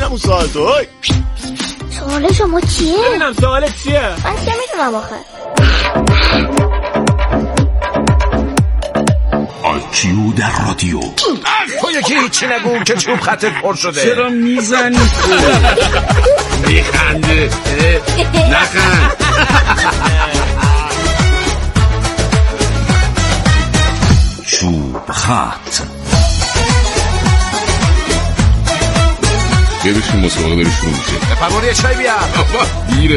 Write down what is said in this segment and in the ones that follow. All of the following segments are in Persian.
ببینم اون سوالتو. سوال شما چیه؟ ببینم سوالت چیه؟ من چه میدونم آخه. آیکیو در رادیو. تو یکی هیچی نگو که چوب خطت پر شده. چرا میزنی تو؟ میخنده. نخند. چوب خط. یه بشین مسابقه داری شروع میشه. فرمانی یه چای بیار. دیره.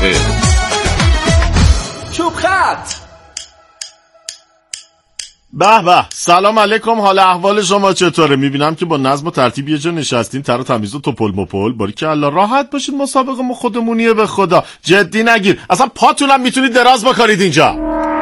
چوب خط. به به، سلام علیکم، حال احوال شما چطوره؟ میبینم که با نظم و ترتیب یه جا نشستین، تر و تمیز و توپل مپل. باری که الله راحت باشید، مسابقه ما خودمونیه به خدا. جدی نگیر، اصلا پاتونم میتونید دراز بکارید اینجا.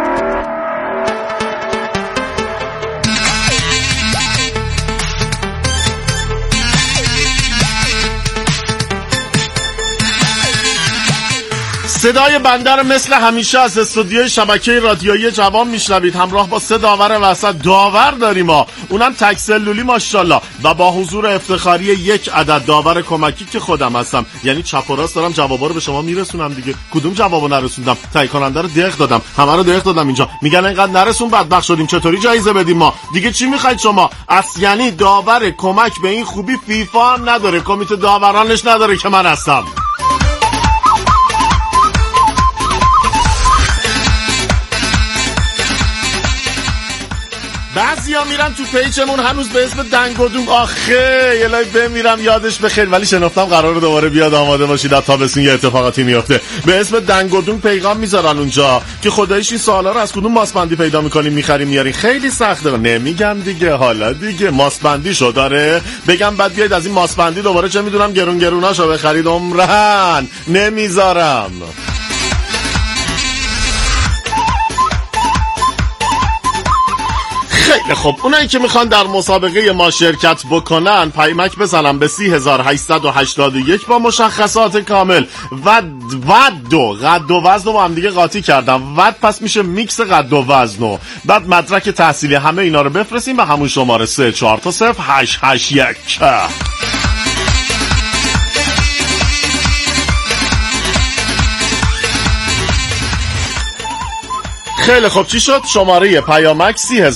صدای بنده رو مثل همیشه از استودیوی شبکه رادیویی جوان میشنوید، همراه با 3 داور وسط. داور داریم ما، اونم تک سلولی ماشاءالله، و با حضور افتخاری 1 عدد داور کمکی که خودم هستم. یعنی چپ و راست دارم جوابا رو به شما میرسونم دیگه. کدوم جوابو نرسوندم؟ تایید کننده رو دق دادم، همه رو دق دادم اینجا. میگن اینقدر نرسون بدبخت شدیم، چطوری جایزه بدیم ما؟ دیگه چی میخواید شما؟ یعنی داور کمک به این خوبی فیفا هم نداره، کمیته داورانش نداره که من هستم. بعضیا میرن تو پیجمون هنوز به اسم دنگودون، آخه یه لای بمیرم یادش بخیر، ولی شنفتم قراره دوباره بیاد. آماده باشید، تا بسین یه اتفاقاتی میفته. به اسم دنگودون پیغام میذارن اونجا که خداییش این سوالا رو از کدوم ماسبندی پیدا میکنیم میخریم میاریم. خیلی سخته، نمیگم دیگه. حالا دیگه ماسبندی شو داره بگم بعد بیاید از این ماسبندی دوباره چه میدونم گروناشو بخرید. عمرن نمیذارم. خیلی خب، اونایی که میخوان در مسابقه ما شرکت بکنن پیمک بزنن به 3881 با مشخصات کامل. قد و وزن رو با هم دیگه قاطی کردم. پس میشه میکس قد و وزن. بعد مدرک تحصیلی همه اینا رو بفرستیم به همون شماره 340881. خیلی خب، چی شد؟ شماره پیامک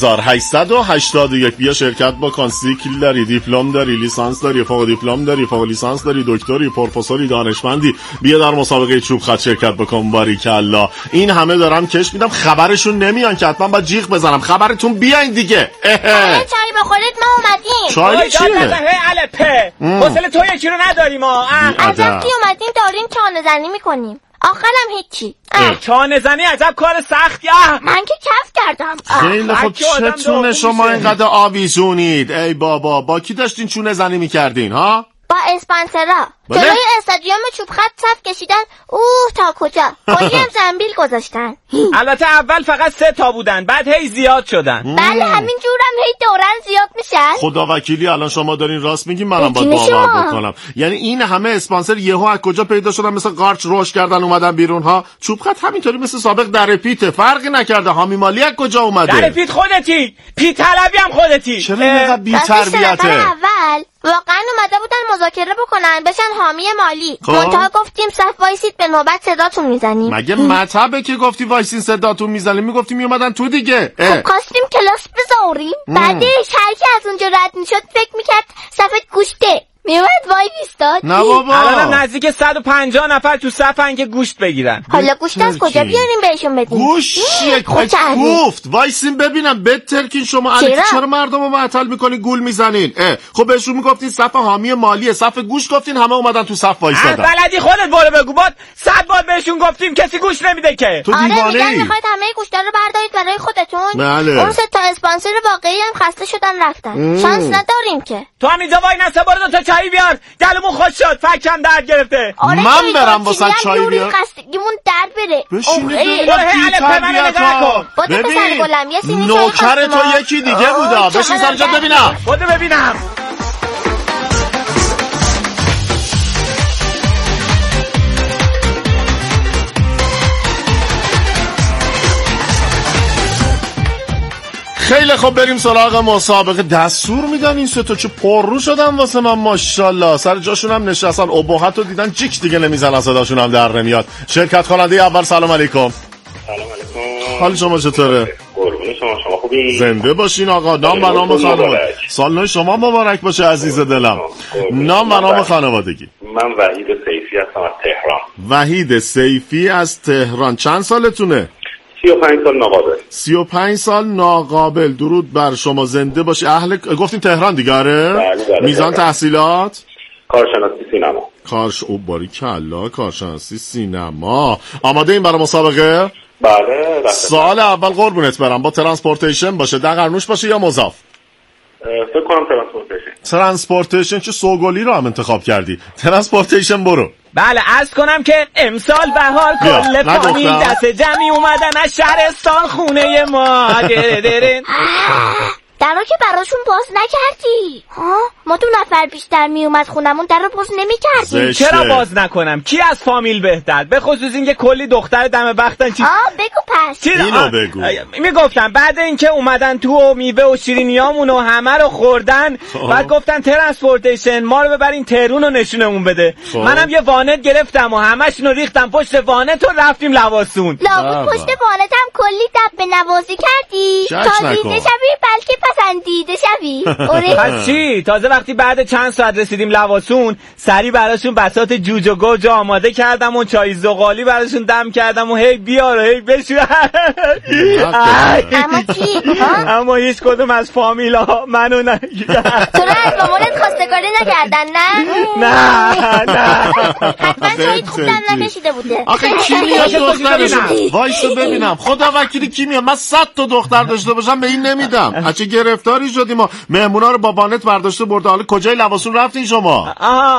3881. بیا شرکت بکن. سیکل داری، دیپلم داری، لیسانس داری، فوق دیپلم داری، فوق لیسانس داری، دکتری، پروفسوری، دانشمندی، بیا در مسابقه چوب خط شرکت بکن. باریکالله. این همه دارم کش میدم، خبرشون نمیان که حتما با جیغ بزنم. خبرتون بیاین دیگه. چای بخورید ما اومدیم. چای چیه؟ الپه حوصله تو یکی رو نداریم ما. عجب که اومدیم داریم چانه زنی میکنیم. آخرم هیچی. چانه زنی عجب کار سختیه. من که کف کردم. خیلی خب، چتونه شما اینقدر آویزونید؟ ای بابا، با کی داشتین چونه زنی میکردین ها؟ با اسپانسرا. جلوی استادیوم چوب خط صف کشیدن. تا کجا؟ کلی هم زنبیل گذاشتن. البته اول فقط 3 تا بودن، بعد هی زیاد شدن. بله، همین جورم هی دوران زیاد میشن. خدا وکیلی الان شما دارین راست میگین، منم باید باور بکنم. یعنی این همه اسپانسر یهو از کجا پیدا شدن؟ مثل قارچ روش کردن اومدن بیرون ها. چوب خط همینطوری مثل سابق در پیت، فرقی نکرده. حامی مالی از کجا اومده؟ در پیت خودتی، پیت طلبی هم خودتی. چرا اینقدر بی‌تربیته؟ اول واقعا اومده بودن مذاکره بکنن بشن حامی مالی. منتها گفتیم صف وایسید به نوبت صداتون میزنیم. مگه مطبه که گفتی وایسین صداتون میزنیم؟ میگفتیم میومدن تو دیگه. خب خواستیم کلاس بذاریم. بعدش هر کی از اونجا رد میشد فکر میکرد صفت گوشته، میومد وای بیستاد. نه بابا، الانم نزدیک 150 نفر تو صفن که گوشت بگیرن. حالا گوشت از کجا بیاریم بهشون بدیم؟ گوشت گفت وایسین ببینم بترکین شما. چرا مردمو معطل میکنین گول میزنین؟ خب بهشون میگفتین صف حامی مالیه، صف گوشت گفتین، همه اومدن تو صف وایسادن. بلدی خودت برو بگو. بعد 100 بار بهشون گفتیم کسی گوش نمیده که. تو دیوانه ای. میخواید همه گوشتا رو بردارید برای خودتون؟ بله. اون 3 تا اسپانسر واقعی هم خسته شدن رفتن. شانس نداریم که. تو هم اینجا وای نسه، برو 2 تا چای بیار. دلمون خوش شد، فکم درد گرفته. من برم واسه چای بیار. خستگیمون درد بره. بشینید ببین نوکر تو یکی دیگه بودا. بشین سمجا ببینم. بوده ببینم. خیلی خب بریم سراغ مسابقه. دستور میدن این سه تا چه پررو شدن واسه من ماشاءالله. سر جاشون هم نشستن، ابهت رو دیدن جیک دیگه نمیزنن، صداشون هم در نمیاد. شرکت کننده اول سلام علیکم. سلام علیکم. حال شما چطوره؟ قربون شما خوبی؟ زنده باشین آقا. نام و نام خانواده. سال نو شما مبارک باشه عزیز دلم. نام و نام خانوادگی. من وحید سیفی هستم از تهران. وحید سیفی از تهران. چند سالتونه؟ 35 سال ناقابل. 35 سال ناقابل. درود بر شما، زنده باشی. اهل گفتین تهران دیگه؟ بله. میزان تحصیلات؟ کارشناسی سینما. او باریکلا، کارشناسی سینما. آماده این برای مسابقه؟ بله. سال اول قربونت برم با ترانسپورتیشن باشه، دقرنوش باشه یا مضاف؟ فکر کنم ترانسپورتیشن. ترانسپورتیشن چه سوگلی رو هم انتخاب کردی. ترانسپورتیشن برو. بله عرض کنم که امسال بهار کل فامیل دست جمعی اومدن از شهرستان خونه ما. درا که براشون باز نکردی؟ ها؟ ما 2 نفر بیشتر می اومد خونمون در رو باز نمی کردیم. چرا باز نکنم؟ کی از فامیل بهتر؟ به خصوص اینکه کلی دختر دم بختن. چی؟ بگو پس. اینو بگو. میگفتم بعد اینکه اومدن تو و میوه و شیرینیامون و همه رو خوردن، بعد گفتن ترانسپورتیشن ما رو ببرین تهرون و نشونمون بده. منم یه وانت گرفتم و همشون رو ریختم پشت وانت و رفتیم لواسون. لابد پشت وانتم کلی دب به نوازی کردی تا دیده شوی، بلکه پسندیده شوی. پس چی؟ تازه وقتی بعد چند ساعت رسیدیم لواسون، سری براشون بساط جوج و گوج آماده کردم و چای زغالی براشون دم کردم و هی بیار و هی بشو. اما چی؟ اما هیچ کدوم از فامیلا منو نگیدن. تو رو از مامانت خواستگاری نکردن نه؟ نه حتما شاید خوب دم نکشیده بوده. آخه کی میاد دخترشو؟ وایسا ببینم. خدا وکیلی کی میاد؟ من 100 تا دختر داشته باشم به این نمیدم. چه گرفتاری شدیم ما. مهمونا رو با وانت برداشته برده. حالا کجای لواسون رفتین شما؟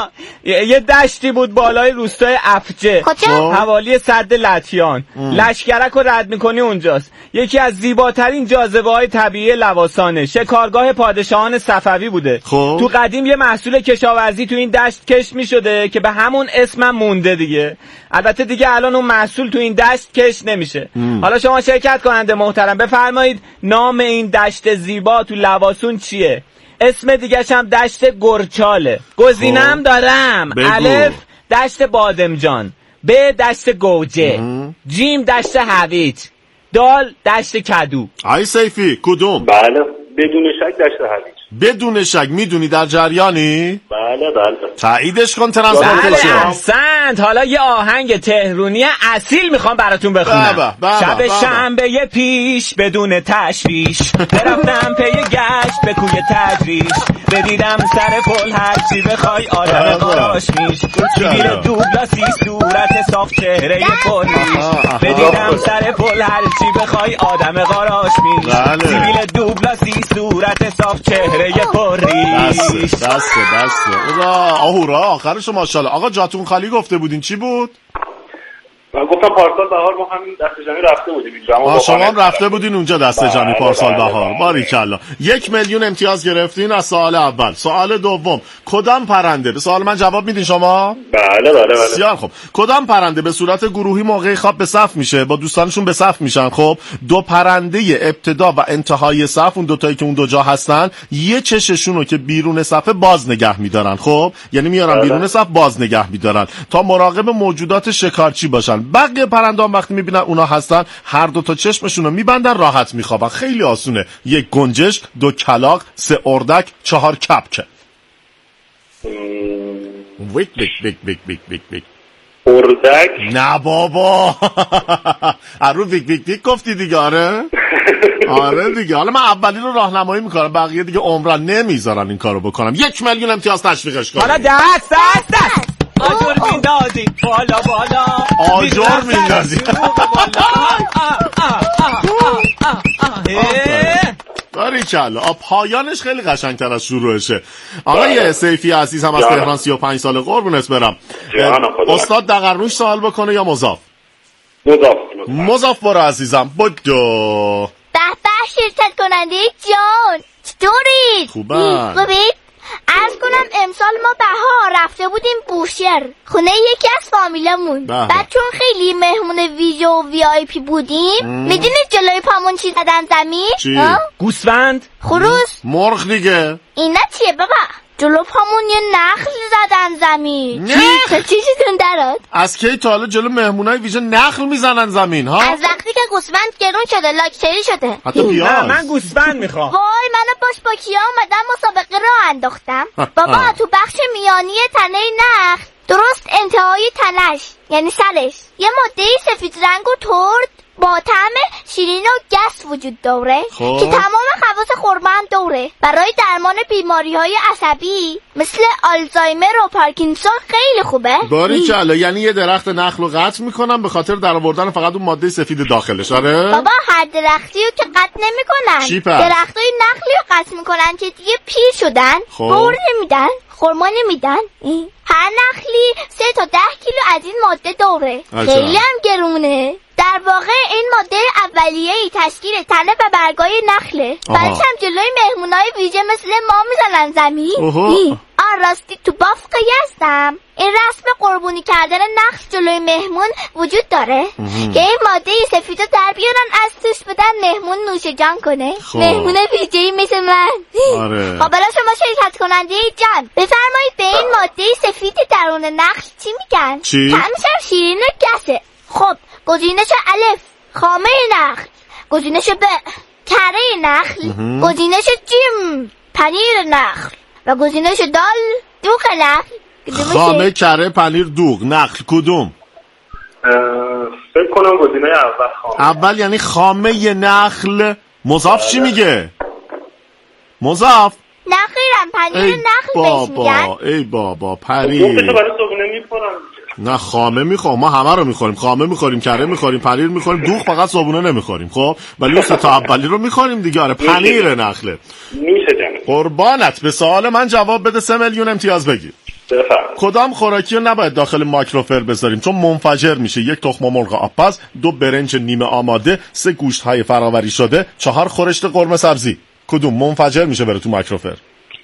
یه دشتی بود بالای روستای افجه، حوالی سد لطیان. لشکرک رو رد میکنی اونجاست. یکی از زیباترین جاذبه های طبیعی لواسانه. شکارگاه پادشاهان صفوی بوده. تو قدیم یه محصول کشاورزی تو این دشت کشت میشده که به همون اسم مونده دیگه. البته دیگه الان اون محصول تو این دشت کشت نمیشه. حالا شما شرکت کننده محترم بفرمایید نام این دشت زیبا تو لواسون چیه؟ اسم دیگه‌ش هم دشت گرچاله. گزینم دارم. الف دشت بادمجان، ب دشت گوجه، جیم دشت هویج، دال دشت کدو. آی سیفی کدوم؟ بله بدون شک دشت هویج. بدون شک. میدونی در جریانی؟ بله. تاییدش کن ترانسپورتیشن. بله احسنت. حالا یه آهنگ تهرونی اصیل میخوام براتون بخونم. شب شنبه پیش بدون تشویش برفتم پی گشت به کوی تدریش، بدیدم سر پل هرچی بخوای آدم قاراش میش، سیبیل دوگلاسی صورت صاف چهره پرریش، بدیدم سر پل هرچی بخوای آدم قاراش میش، سیبیل دوگلاسی صورت صاف چهره پرریش. دسته آهورا آخرشو ماشاءالله. آقا جاتون خالی گفته بودین چی بود؟ من گفتم پارسال بهار ما همین دست جمعی رفته بودیم اینجا. شما هم رفته بودین اونجا دست جمعی پارسال بهار. باریکلا. 1 میلیون امتیاز گرفتین از سوال اول. سوال دوم کدام پرنده؟ به سوال من جواب میدین شما؟ بله. بسیار خوب. کدام پرنده به صورت گروهی موقع خواب به صف میشه؟ با دوستانشون به صف میشن. خب 2 پرنده ابتدا و انتهای صف، اون 2 تایی که اون 2 جا هستن، یه چششون رو که بیرون صف باز نگه میدارن. خب یعنی میارن بیرون صف باز نگه میدارن تا مراقب موجودات شکارچی باشن. بقیه پرنده‌ها وقتی میبینن اونا هستن، هر 2 تا چشمشون رو میبندن، راحت میخوابن. خیلی آسونه. 1 گنجشک، 2 کلاغ، 3 اردک، 4 کپک. ویک اردک؟ نه بابا. رو ویک گفتی دیگه. آره دیگه. حالا من اولی رو راهنمایی میکنم، بقیه دیگه عمرن نمیذارن این کارو بکنم. 1 میلیون امتیاز تشویقش کنم. حالا دست آجر میندازی بالا آجر میندازی. باریکلا. پایانش خیلی قشنگتر از شروعشه. آقای سیفی عزیز هم از تهران 35 سال قربونت برم. استاد دقرنوش سوال بکنه یا مضاف؟ مضاف برو عزیزم. بدو. به شرکت کننده جان چطورید؟ خوبید؟ عرض کنم امسال ما بهار رفته بودیم بوشهر، خونه یکی از فامیلمون. بعد چون خیلی مهمون ویژه و VIP بودیم، میدونید جلوی پامون میدونن چی زدن زمین؟ چی؟ گوسفند؟ خروس؟ مرغ دیگه. اینا چیه بابا؟ جلو پامون یه نخل زدن زمین. چیزیتون درات؟ از کی تا حالا جلو مهمونای ویژه نخل میزنن زمین ها؟ از وقتی که گوسفند گرون شده لاکچری شده. حتی پیاز. نه من گوسفند میخوام. وای منو با کیا اومدم مسابقه راه انداختم. بابا تو بخش میانی تنه نخل درست انتهای تنش یعنی سرش یه ماده سفید رنگ و ترد با طعم شیرین و گس وجود داره که تمام خواص خرما هم دوره. برای درمان بیماری‌های عصبی مثل آلزایمر و پارکینسون خیلی خوبه. باریکلا، یعنی یه درخت نخل رو قطع میکنن به خاطر درآوردن فقط اون ماده سفید داخلش. آره بابا هر درختی رو که قطع نمیکنن. چی پس؟ درختای نخلی رو قطع میکنن که دیگه پیر شدن، بور نمیدن، خرما نمیدن. هر نخلی 3 تا 10 کیلو از این ماده دوره. خیلی هم گرونه. در واقع این ماده اولیه‌ای تشکیل تنه و برگای نخله. بعدش هم جلوی مهمونای ویژه مثل ما میزنن زمین. راستی تو باف قیاستم این رسم قربونی کردن نخل جلوی مهمون وجود داره که این ماده سفید رو در بیارن از توش بدن مهمون نوش جان کنه. مهمون ویژه‌ای مثل من. آره. خب برای شما شرکت کننده جان بفرمایید به این ماده سفید درون نخل چی میگن؟ چی؟ طعمش شیرین و گسه. خب گزینش الف خامه نخل، گزینش ب کره نخل، گزینش جیم پنیر نخل و گزینش دال دوغ نخل. خامه، کره، پنیر، دوغ. نخل کدوم؟ فکر کنم گزینه اول خامه. اول یعنی خامه نخل. مضاف چی میگه؟ مضاف؟ نخیرم پنیر نخل بهش میگن. ای بابا پنیر. دوغشو برای صبحونه میخورم. نه خامه میخوریم، ما همه رو میخوریم. خامه میخوریم، کره میخوریم، پنیر میخوریم، دوغ فقط صبحونه نمیخوریم. خب ولی اون 3 تا اولی رو میخوریم دیگه. آره پنیر نخله. میشه جنه. قربانت. به سوال من جواب بده 3 میلیون امتیاز بگیر. بفرمایید. کدام خوراکی رو نباید داخل مایکروفر بذاریم چون منفجر میشه؟ 1 تخم مرغ آبپز، 2 برنج نیمه آماده، 3 گوشت های فراوری شده، 4 خورشت قرمه سبزی. کدوم منفجر میشه بره تو مایکروفر؟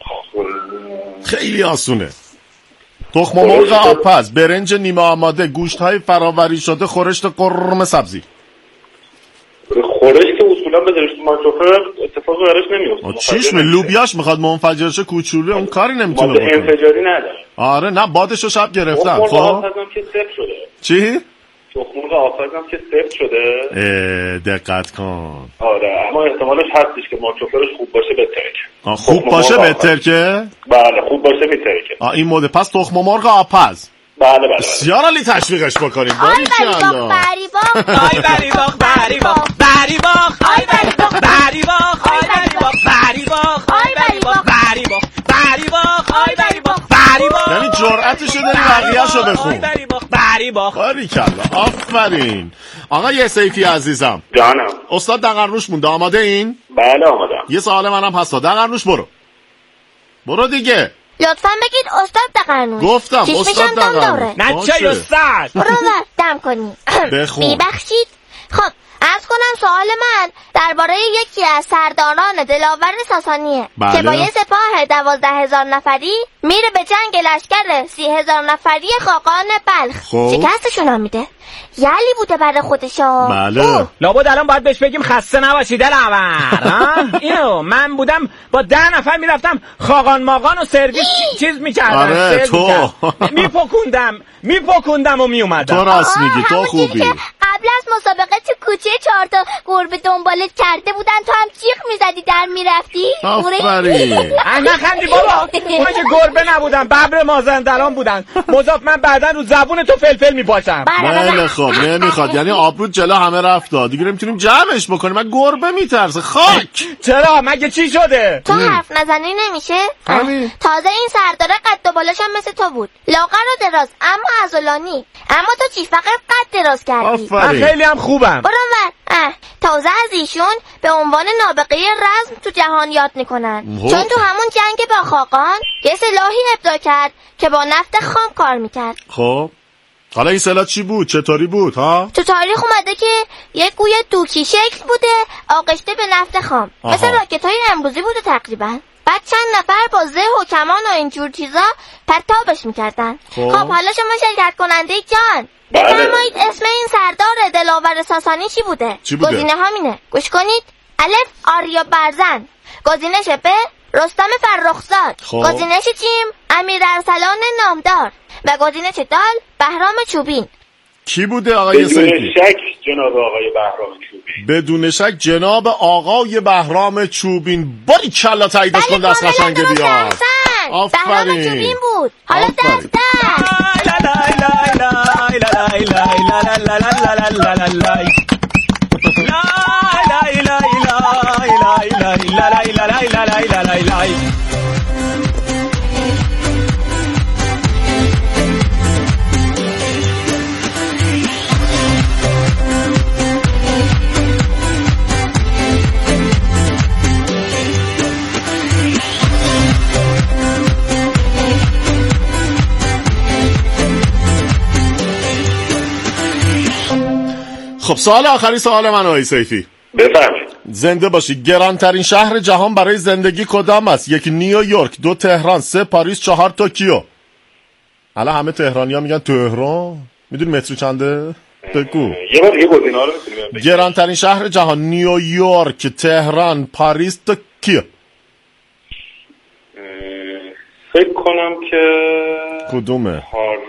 خیلی آسونه. تخم مرغ آبپز، برنج نیمه آماده، گوشت های فراوری شده، خورشت قرمه سبزی. خورش که اصولا بذاریش تو مایکروفر اتفاقی براش نمیفته. چیش لوبیاش میخواد منفجر شه کوچولو، اون کاری نمیتونه بکنه. انفجاری نداره. آره نه بادشو شب گرفتم. خب آفزم که صفر شده. چی؟ تخم مرغ آفزم که صفر شده. دقت کن. آره اما احتمالش هستش که مایکروفرش خوب باشه بهتره. خوب باشه بهتر که؟ بله خوب باشه بهتره که. این مورد پس تخم مرغ آبپز. بله. بسیار عالی تشویقش بکنیم. آی بریباخ بریباخ آی بریباخ بریباخ بریباخ آی بریباخ بریباخ آی بریباخ بریباخ آی بریباخ بریباخ بریباخ آی بریباخ بریباخ. یعنی جرأتشو داری بقیه‌شو بخون. آی بریباخ بریباخ. باریکلا آفرین. آقای سیفی عزیزم. جانم. استاد دقرنوش مونده. آماده این؟ بله آمادم. یه سوال منم هست. دقرنوش برو دیگه. لطفا بگید استاد دقرنوش. گفتم استاد دقرنوش. نچه استاد. برو دم کنی. بخون. ببخشید. خب عرض کنم سوال من درباره یکی از سرداران دلاور ساسانیه که با یه سپاه 12,000 نفری میره به جنگ لشکر 30,000 نفری خاقان بلخ. شکستشون میده. یلی بوده برای خودشا. بله. لابد الان باید بهش بگیم خسته نباشی دلاور. اینو من بودم با 10 نفر میرفتم خاقان ماقان و سرویس چیز میکردم. آره تو میپکوندم و میومدم. تو راست میگی. تو خوبی. قبل از مسابقه تو کوچه 4 تا گربه دنبالت کرده بودن تو هم جیغ میزدی در میرفتی. آفرین. نخندی بابا. اونا که گربه نبودن ببر مازندران بودن. مضاف من بعدا رو زبون تو فلفل میپاشم. بله خب نمیخواد. یعنی آبرود جلو همه رفت. دیگه نمیتونیم جمعش بکنیم. من گربه میترسه. خاک. چرا مگه چی شده؟ تو حرف نزنی نمیشه؟ تازه این سردار قد و بالاش هم مثل تو بود. لاغر و دراز اما عضلانی. اما تو چی فقط قد دراز کردی. من خیلی هم خوبم. برو تازه از ایشون به عنوان نابغه رزم تو جهان یاد میکنن. چون تو همون جنگ با خاقان یه سلاحی ابداع کرد که با نفت خام کار میکرد. خب حالا این سلاح چی بود؟ چطوری بود ها؟ تو تاریخ اومده که یک گوی دوکی شکل بوده آغشته به نفت خام. مثل راکت های امروزی بوده تقریبا. بعد چند نفر با زه و کمان و اینجور چیزا پرتابش میکردن. خب حالا شما شرکت کننده جان بفرمایید اسم این سردار دلاور ساسانی چی بوده؟ گزینه همینه، گوش کنید. الف آریا برزن، گزینش ب رستم فرخزاد، گزینش جیم امیر ارسلان نامدار و گزینش دال بهرام چوبین. کی بوده آقای سیفی؟ بدون شک جناب آقای بهرام چوبین. بدون شک جناب آقای بهرام چوبین. باریکلا تاییدش کن دست قشنگ بیاد. بهرام چوبین بود. حالا دست خب سوال آخری سوال من آقای سیفی. بفرمایید. زنده باشی. گرانترین شهر جهان برای زندگی کدام است؟ 1 نیویورک، 2 تهران، 3 پاریس، 4 توکیو. الان همه تهرانی‌ها میگن تهران. میدونی متر چنده؟ بگو. یه بار دیگه گزینه‌ها رو میتونیم. گرانترین شهر جهان: نیویورک، تهران، پاریس، توکیو. فکر کنم که کدومه؟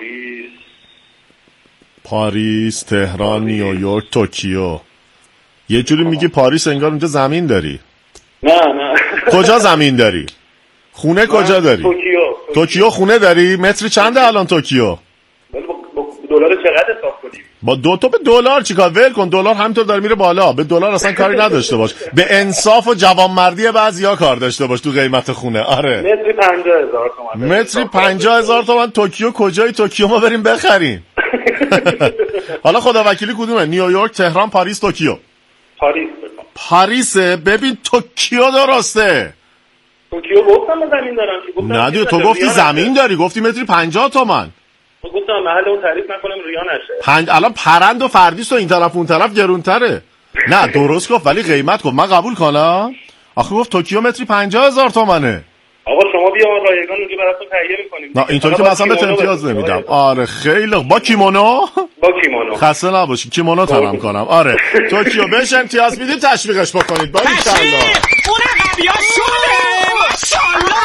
پاریس، تهران، نیویورک، توکیو. یه جوری میگی پاریس انگار اونجا زمین داری. نه کجا زمین داری؟ خونه کجا داری؟ توکیو خونه داری؟ متر چنده الان توکیو؟ دلار چقدر حساب کنیم؟ با دو تا به دلار چیکار؟ ول کن، دلار همینطور داره میره بالا. به دلار اصلا کاری نداشته باش. به انصاف و جوانمردی بعضیا کار داشته باش تو قیمت خونه. آره متری 50,000 تومان. متری 50,000 تومان. توکیو کجای توکیو ما بریم بخریم؟ حالا خدا وکیلی کدومه؟ نیویورک، تهران، پاریس، توکیو؟ پاریسه. ببین توکیو درسته. توکیو گفتم زمین دارم. نه دیگه تو گفتی زمین داری، گفتی متری 50 تومان. گفتم محل اون تعریف نکنم ریا نشه. الان پرند و فردیس و این طرف اون طرف گرونتره. نه درست گفت ولی قیمت گفت. من قبول کنم؟ آخه گفت توکیو متری 50,000 تومنه. آقا شما بیا رایگان اونجا براتون تهیه می‌کنیم. نه اینطوری که مثلا بهت امتیاز نمیدم. آره خیلی با کیمونو؟ با کیمونو. خسته نباشی. کیمونو تنم کنم. آره توکیو بهش امتیاز میدید، تشویقش بکنید. باریکلا. اون قویا شده. ماشاءالله.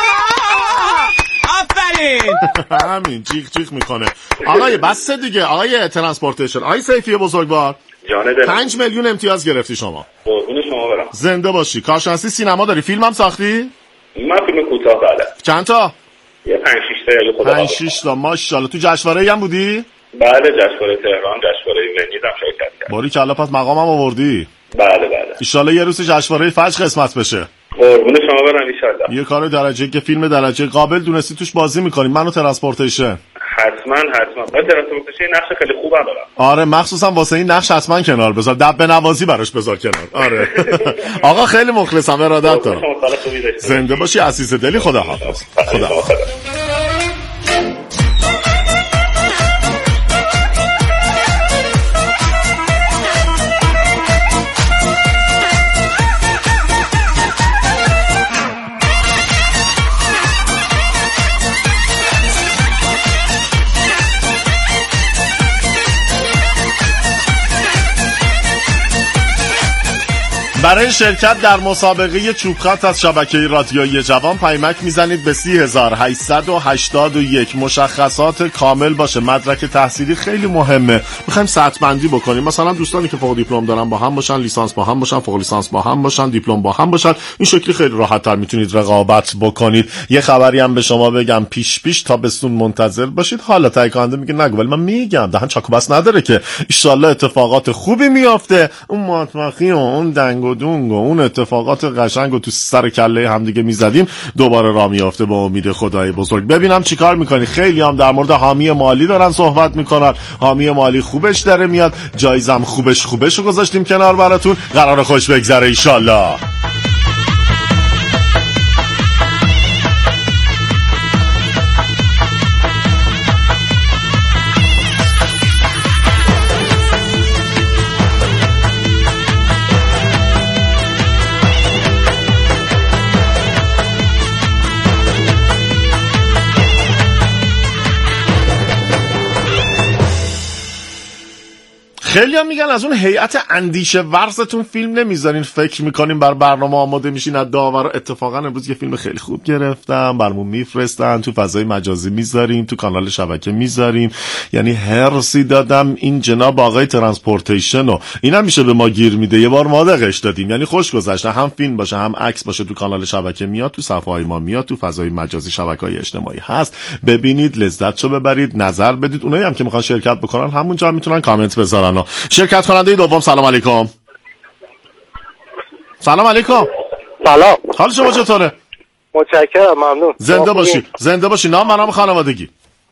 آفرین. همین جیغ میکنه. آقای بس دیگه. آقای ترانسپورتیشن، آقای سیفی بزرگوار، جان دلم 5 میلیون امتیاز گرفتی شما. قربون شما برم. زنده باشی. کارشناسی سینما داری؟ فیلم هم ساختی؟ من فیلم کوتاه بله. چند تا؟ یه 5-6 تا اگه خدا 5-6 تا. ماشاءالله. تو جشنواره‌ای هم بودی؟ بله جشنواره تهران، جشنواره ونیز هم شرکت کردم. باریکلا پس مقامم آوردی. بله. ان شاءالله یه روز جشنواره فجر قسمت بشه. قربون شما برم ان شاءالله. یه کار درجه که فیلم درجه قابل دونستی توش بازی می‌کنیم. منو ترانسپورتیشن. حتما. من ترانسپورتیشن نقش خیلی خوبم دارم. آره مخصوصا واسه این نقش حتما کنار بذار. دبه نوازی براش بذار کنار. آره. آقا خیلی مخلصم، ارادت دارم. زنده باشی عزیز دلی. خدا حافظ. خدا حافظ. برای شرکت در مسابقه چوب خط از شبکه رادیویی جوان پیمک میزنید به 30881. مشخصات کامل باشه. مدرک تحصیلی خیلی مهمه. میخوایم سطح بندی بکنیم. مثلا دوستانی که فوق دیپلم دارن با هم باشن، لیسانس با هم باشن، فوق لیسانس با هم باشن، دیپلم با هم باشن. این شکلی خیلی راحت تر میتونید رقابت بکنید. یه خبری هم به شما بگم، پیش تابستون منتظر باشید. حالا تایید کننده میگه نگو، ولی من میگم دهن چاکو بس نداره که ان شاءالله اتفاقات خوبی میافته. اون مطبخی و اون دنگ و دونگ و اون اتفاقات قشنگ و تو سر کله هم دیگه میزدیم دوباره راه میافته با امید خدای بزرگ. ببینم چیکار میکنی. خیلی هم در مورد حامی مالی دارن صحبت میکنن. حامی مالی خوبش داره میاد. جایزم خوبش رو گذاشتیم کنار براتون. قرار خوش بگذره ان شاءالله. خیلی هم میگن از اون هیئت اندیشه ورزتون فیلم نمیذارین، فکر میکنیم بر برنامه آماده میشین از داور. اتفاقا امروز یه فیلم خیلی خوب گرفتم برامون میفرستن، تو فضای مجازی میذاریم، تو کانال شبکه میذاریم. یعنی هرسی دادم این جناب آقای ترانسپورتیشن و اینا میشه به ما گیر میده، یه بار ما دقش دادیم. یعنی خوش گذشته، هم فیلم باشه هم عکس باشه، تو کانال شبکه میاد، تو صفحه های ما میاد، تو فضای مجازی شبکه‌های اجتماعی هست. ببینید، لذتشو ببرید، نظر بدید. اونایی هم که میخوان شرکت بکنن همونجا میتونن کامنت بذارن. شرکت کننده دوم، سلام علیکم. سلام علیکم. سلام. حال شما چطوره؟ متشکرم، ممنون. زنده باشی. زنده باشی. نام خانوادگی؟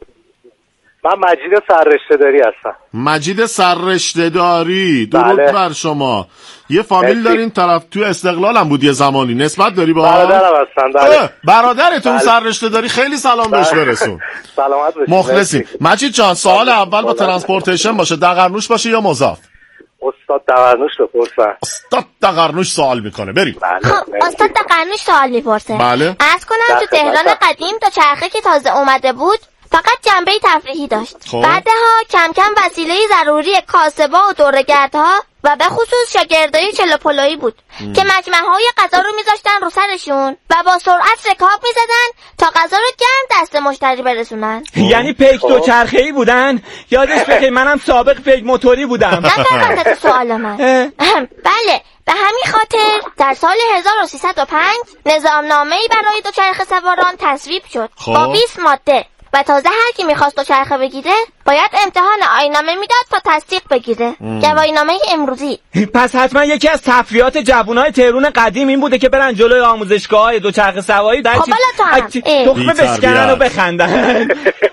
من مجید سررشته‌داری هستم. مجید سررشته‌داری، درود بر شما. یه فامیل دارین طرف تو استقلال هم بود یه زمانی، نسبت داری با برادرم هستن. بله. برادرتون سررشته‌داری، خیلی سلام بهش برسون. سلامت باشید. مخلصیم. مجید جان، سوال اول با ترانسپورتیشن باشه، دقرنوش باشه یا مضاف؟ استاد دقرنوش رو پرسن. استاد دقرنوش سوال میکنه، بریم. خب استاد دقرنوش سوال میپرسه. بله. عرض کنم تو تهران قدیم تا چرخه که تازه اومده بود فقط جنبه تفریحی داشت. بعدها کم کم وسیله ضروری کاسبا و دوره‌گردها و به خصوص شاگردای چلو پلویی بود که مجمع‌های غذا رو میذاشتن رو سرشون و با سرعت رکاب میزدن تا غذا رو گرم دست مشتری برسونن. یعنی پیک دوچرخه‌ای بودن؟ یادش بخیر منم سابق پیک موتوری بودم. نفهمیدم تو سوال من. بله، به همین خاطر در سال 1305 نظامنامه‌ای برای دوچرخه سواران تصویب شد با 20 ماده و تازه هر کی میخواست دوچرخه بگیره باید امتحان آیین‌نامه میداد تا تصدیق بگیره. گواهینامه امروزی. پس حتما یکی از تفریحات جوانای تهران قدیم این بوده که برن جلوی آموزشگاه‌های دوچرخه سواری در تخمه بشکنن و بخندن.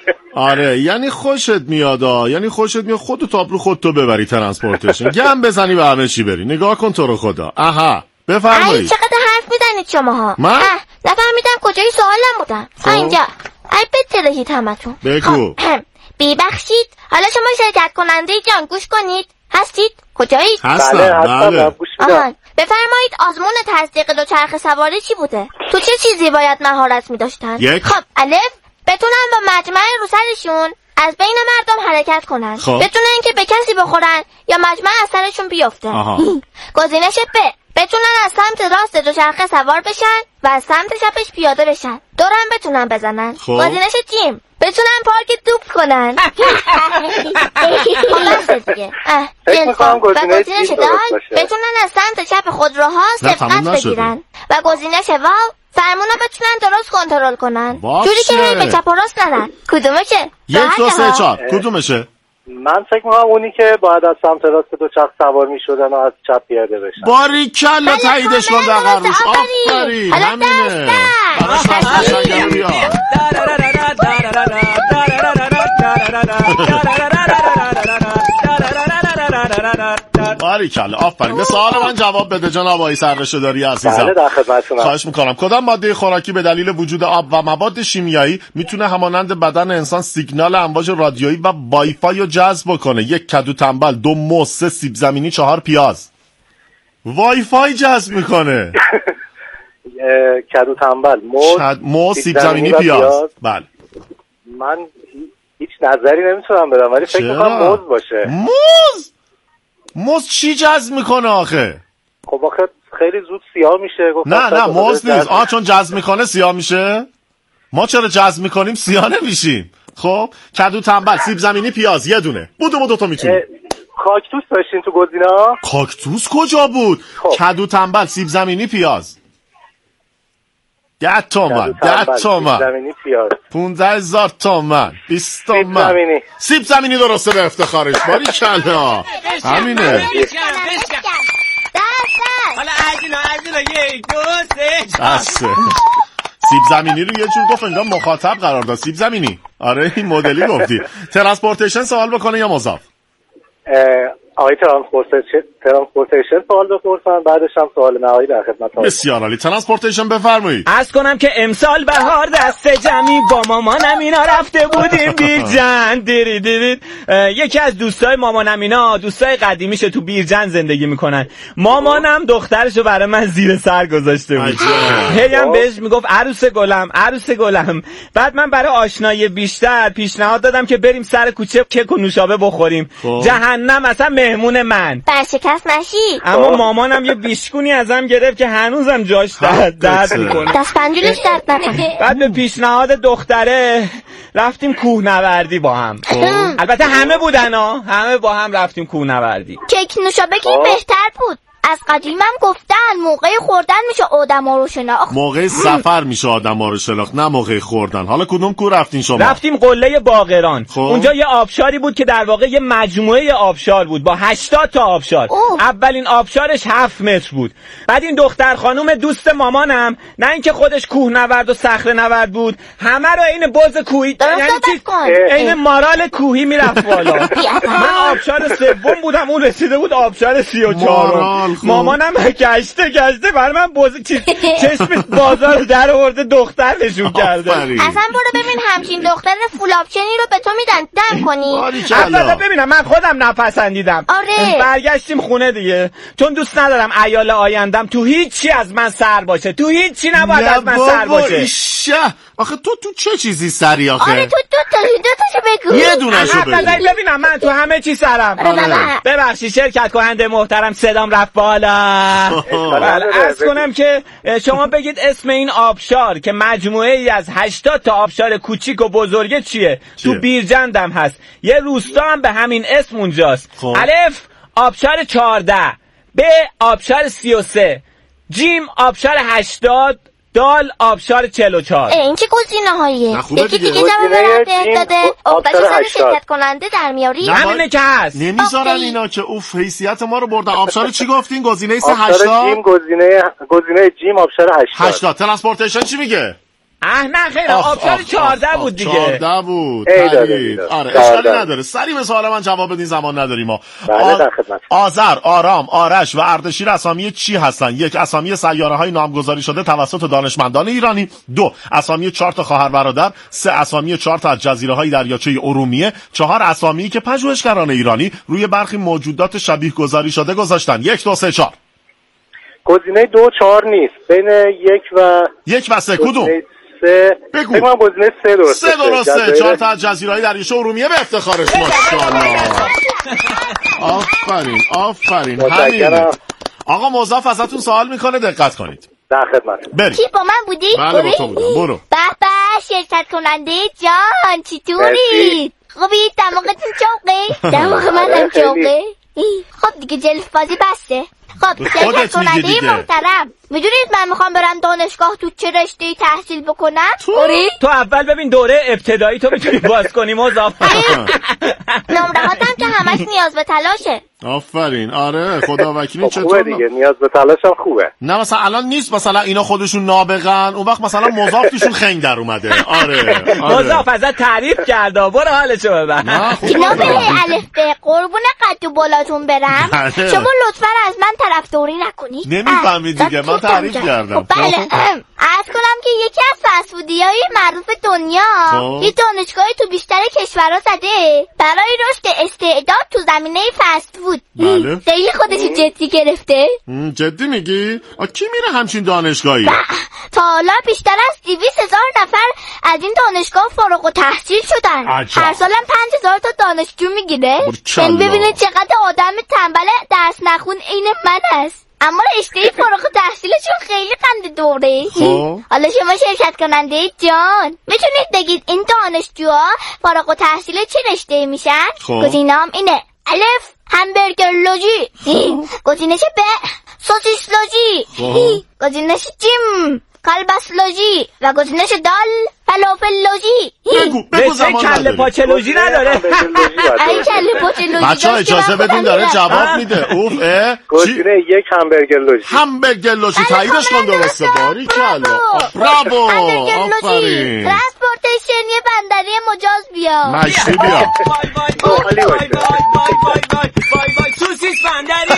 آره، یعنی خوشت میاد، یعنی خوشت میاد خودت تابلو خودتو ببری ترانسپورتیشن، گم بزنی و همه چی بری. نگاه کن تو رو خدا. آها، بفرمایید. چقدر حرف میزنید شماها؟ من نفهمیدم کجای سوالم بودم. اینجا. ای بترهید همتون. بگو. ببخشید، حالا شما شرکت کننده جان گوش کنید. هستید؟ کجایید؟ هستم. بله. بفرمایید آزمون تصدیق دوچرخه سواری چی بوده؟ تو چه چیزی باید مهارت می‌داشتن؟ خب، الف، بتونن با مجمع رو سرشون از بین مردم حرکت کنن. بتونن که به کسی بخورن یا مجمع از سرشون بیفته. گزینش ب، بتونن از سمت راست دوچرخه سوار بشن و از سمت چپش پیاده بشن. دورم بتونن بزنن. گزینش جیم، بتونن پارک دوب کنن. و گزینش دال، بتونن از سمت چپ خودروها سبقت بگیرن. و گزینش واو، فرمونا بتونن درست کنترل کنن، جوری که هی به چپ و راست نرن. کدومشه؟ 1 2 3 4 کدومشه؟ من فکر می‌کنم اونی که باید از سمت راست دوچرخه سوار می‌شدن و از چپ پیاده بشن. باریکلا، تاییدش کن دقرنوش. آفرین، همینه. باریکلا، آفرین. به سوال من جواب بده جناب آقای سررشته‌داری عزیزم. بله، در خدمتتونم. خواهش می‌کنم. کدام ماده خوراکی به دلیل وجود آب و مواد شیمیایی میتونه همانند بدن انسان سیگنال امواج رادیویی و وایفای رو جذب کنه؟ 1 کدو تنبل، 2 موز، 3 سیب زمینی، 4 پیاز. وایفای جذب میکنه. کدو تنبل، موز، سیب زمینی، پیاز. بله. من هیچ نظری نمیتونم بدم ولی فکر می‌کنم موز باشه. موز چی جذب میکنه آخه؟ خب آخه خیلی زود سیاه میشه. نه موز نیست. چون جذب میکنه سیاه میشه. ما چرا جذب میکنیم سیاه نمیشیم؟ خب کدو تنبل، سیب زمینی، پیاز، یه دونه. بودو 2 تا میتونی. کاکتوس داشتین تو گزینا؟ کاکتوس کجا بود؟ کدو تنبل، سیب زمینی، پیاز. 10 تومن، 10 تومن، 15,000 تومن، 20 تومن. سیب زمینی درسته، به افتخارش. باریکلا، همینه. حالا عجینا 1 2 3 بسه. سیب زمینی رو یه جور گفت انگار مخاطب قرار داد. سیب زمینی. آره، این مدلی گفتی. ترانسپورتیشن سوال بکنه یا مضاف؟ آقای ترانسپورتیشن سوال بپرسن، بعدش هم سوال نهایی در خدمتتون. بسیار عالی. ترانسپورتیشن بفرمایید. عرض کنم که امسال بهار دست جمعی با مامانم اینا رفته بودیم بیرجن. دیرید یکی از دوستای مامانم اینا دوستای قدیمیشه تو بیرجن زندگی میکنن. مامانم دخترشو برای من زیر سر گذاشته بود. هی هم بهش میگفت عروس گلم، عروس گلم. بعد من برای آشنایی بیشتر پیشنهاد دادم که بریم سر کوچه کیک و نوشابه بخوریم. جهنم، اصلا مهمون من. برشکست نشی. اما مامانم یه بیشکونی ازم گرفت که هنوزم جاش درد میکنه. دست پنجولش درد نکنه. بعد به پیشنهاد دختره رفتیم کوهنوردی با هم. البته همه بودن ها، همه با هم رفتیم کوهنوردی. کیک نوشابه که بهتر بود. از قدیمم گفتن موقع خوردن میشه آدما رو شناخت. موقع سفر میشه آدما رو شناخت، نه موقع خوردن. حالا کدوم کو رفتین شما؟ رفتیم قله باقران. اونجا یه آبشاری بود که در واقع یه مجموعه آبشار بود با 80 تا آبشار. اولین آبشارش 7 متر بود. بعد این دختر خانم دوست مامانم نه اینکه خودش کوهنورد و صخره نورد بود، همه رو عین بز کوهی، یعنی عین مارال کوهی میرفت بالا. من آبشار سوم بودم، اون رسیده بود آبشار 34. مامانم گشته بر من چشم بازار در آورده دختر نشون کرده. اصلا برو ببین همچین دختر فول آپشنی رو به تو میدن دم کنی. اصلا ببینم من خودم نپسندیدم. آره. برگشتیم خونه دیگه، چون دوست ندارم عیال آیندم تو هیچی از من سر باشه، تو هیچی نباید از من سر باشه. آخه تو چه چیزی سری آخه؟ آره تو دوتاشو بگو. یه دونشو بگو. ببینم من تو همه چی سرم. ببخشید شرکت کننده محترم صدام رفت بالا. عرض کنم که شما بگید اسم این آبشار که مجموعه ای از 80 تا آبشار کوچیک و بزرگه چیه؟ تو بیرجندم هست، یه روستا هم به همین اسم اونجاست. الف آبشار 14، ب آبشار 33، جیم آبشار 80، دال آبشار 44. این چه گزینه‌هاییه؟ یکی دیگه جواب برات داده. آبشار شرکت کننده در میاری؟ همینه که هست. نمیذارن اینا که اوف حیثیت ما رو بردن. آبشار چی گفتین؟ گزینه 80؟ آبشار جیم گزینه جیم آبشار 80. ترانسپورتیشن چی میگه؟ نه خیر آبشار 14 بود دیگه. 14 بود. آره اشکالی نداره. سری به سوال من جواب بدین، زمان نداریم ما. آذر، آرام، آرش و اردشیر اسامی چی هستن؟ 1 اسامی سیاره‌های نامگذاری شده توسط دانشمندان ایرانی. 2 اسامی 4 تا خواهر برادر. 3 اسامی 4 تا از جزیره‌های دریاچه ارومیه. 4 اسامی که پژوهشگران ایرانی روی برخی موجودات شبیه گذاری شده گذاشتن. 1 2 3 4. گزینه 2 4 نیست. بین 1 و 3 کدوم؟ بگو. من گزینه 3 درسته. 3 درسته. 4 تا از جزیره‌های دریاچه ارومیه به افتخارش. ماشاءالله. آفرین. همین. آقا موظف ازتون سوال میکنه، دقت کنید. در خدمت. کی با من بودی؟ بله با تو بودم. برو. به شرکت کننده جان چطوری؟ خوبی؟ دماغتون چوقه؟ دماغ منم چوقه. خب دیگه جلف بازی بسته. خب شرکت کننده محترم، میدونید من میخوام برم دانشگاه تو چه رشته‌ای تحصیل بکنم؟ تو اول ببین دوره ابتدایی تو میتونی باز کنی مضاف. نمره‌هاتم که همش نیاز به تلاشه. آفرین. آره خدا وکیلی. چطور دیگه نیاز به تلاش هم خوبه. نه مثلا الان نیست، مثلا اینا خودشون نابغن، اون وقت مثلا مضاف توشون خنگ در اومده. آره مضاف ازت تعریف کرد، برو حالشو ببر. نمره الف ب قربون قد و بالاتون برم. شما لطفا از من طرفداری نکنید. نمیفهمید دیگه، من تعریف کردم. بله عرض کنم که یکی از فسفودیای معروف دنیا یه دانشگاهی تو بیشتر کشورها زده برای رشد استعداد تو زمینه فست فود. بله. خیلی خودشو جدی گرفته. جدی میگی؟ کی میره همچین دانشگاهی؟ تا حالا بیشتر از 200,000 نفر از این دانشگاه فارغ التحصیل شدن. هر سالم 5,000 تا دانشجو میگیره. این ببینه چقدر آدم تنبل درس نخون این من هست، اما رشته فارغ التحصیلشون خیلی قند دوره. حالا شما شرکت کننده جان میتونید بگید این دانشجوها فارغ التحصیل چه رشته میشن؟ گزینه‌ام اینه: الف همبرگرلوژی، گزینه ب سوسیسلوژی، گزینه جیم کالباسلوژی و گزینه دال فلافلوژی. بگو زمان کله پاچلوژی نداره. این کله پاچلوژی بچه‌ها اجازه بدین داره جواب میده. اوف گزینه 1 همبرگرلوژی تاییدش کن. درسته. باریکلا. برافو. آفرین. ترانسپورتیشن یه بندری مجاز بیا. مشتی بیا. وای سوسیس بندری.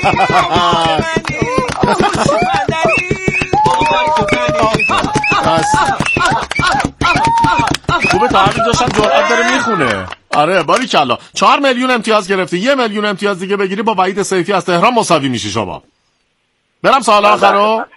خوبه تا همین داشتم جرأت داره میخونه. آره باریکلا. 4 میلیون امتیاز گرفتی. 1 میلیون امتیاز دیگه بگیری با وحید سیفی از تهران مساوی میشی شما. برم سوال آخر رو.